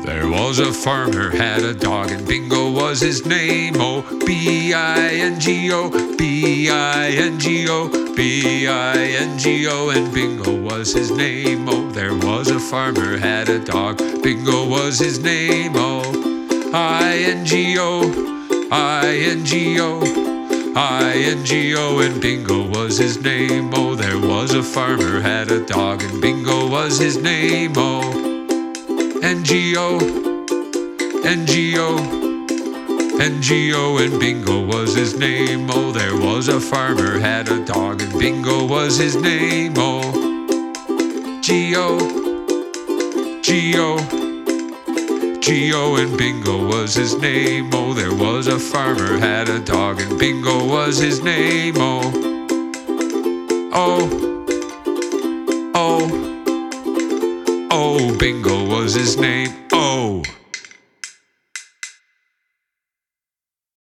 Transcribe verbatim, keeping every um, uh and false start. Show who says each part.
Speaker 1: There was a farmer had a dog, and Bingo was his name. Oh, B I N G O, B I N G O, B I N G O, and Bingo was his name. Oh, there was a farmer had a dog, Bingo was his name. Oh, I N G O, I N G O, I N G O, and Bingo was his name. Oh, there was a farmer had a dog, and Bingo was his name. Oh, N G O, N G O, N G O, and Bingo was his name. Oh, there was a farmer had a dog, and Bingo was his name. Oh, G O, G O, G O, and Bingo was his name. Oh, there was a farmer had a dog, and Bingo was his name. Oh, oh, oh, oh, Bingo was his name. Oh.